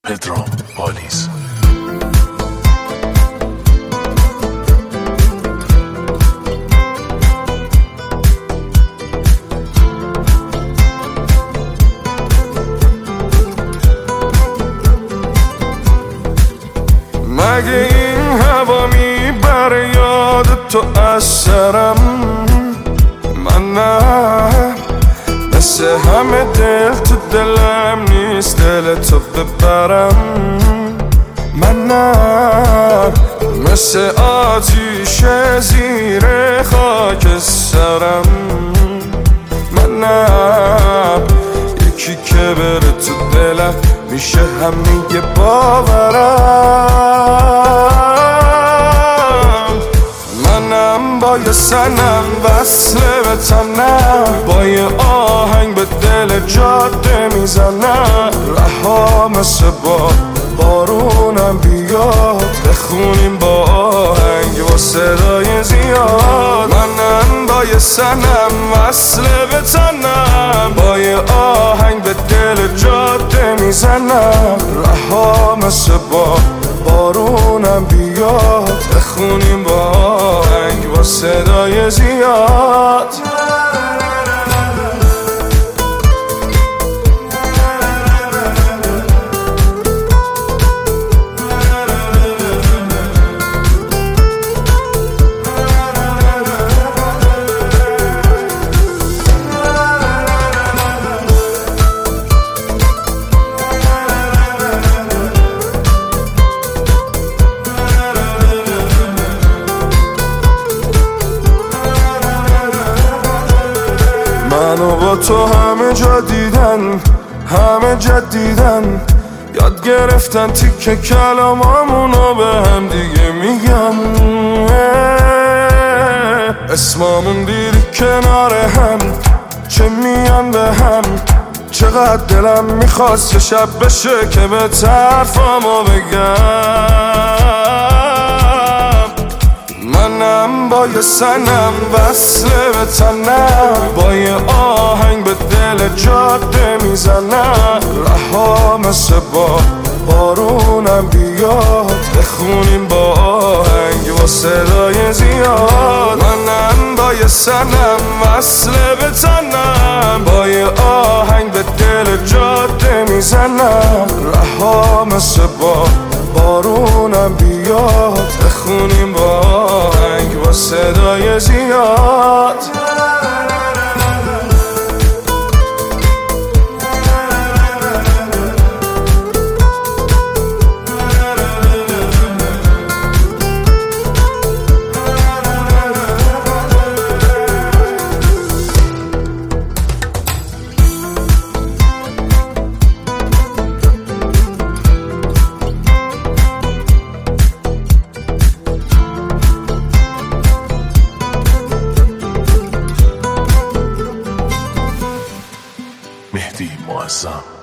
پدرام پالیز. مگه این هوا میبره یاد تو از سرم؟ من نه، مثل همه دل تو دلم نیست دل تو ببرم. من نه، مثل آتیش زیر خاک سرم. من نه، یکی که بره تو دلم میشه همه باورم. منم با یه سنم وصله به تنم، با یه آهنگ به دل جاده میزنم. رها مثل بارونم بیاد، بخونیم با آهنگ با صدای زیاد. منم با یه سنم وصله به تنم، با یه آهنگ به دل جاده میزنم. رها مثل بارونم بیاد، بخونیم با آهنگ با صدای زیاد. منو با تو همه جا دیدن، همه جدیدن، یاد گرفتن تیکه کلامامونو به هم دیگه میگن. اسمامون دیدی کنار هم، چه میان به هم. چقدر دلم میخواست که شب بشه که به طرفامو بگم. منم با یه سنم وصله به تنم، با یه آهنگ به دل جاده میزنم. رها مثل بارونم بیاد، بخونیم با آهنگ با صدای زیاد. منم با یه سنم وصله به تنم، با یه آهنگ به دل جاده میزنم. رها مثل بارونم بیاد، بخونیم با آهنگ با صدای زیاد. مهدی معظم.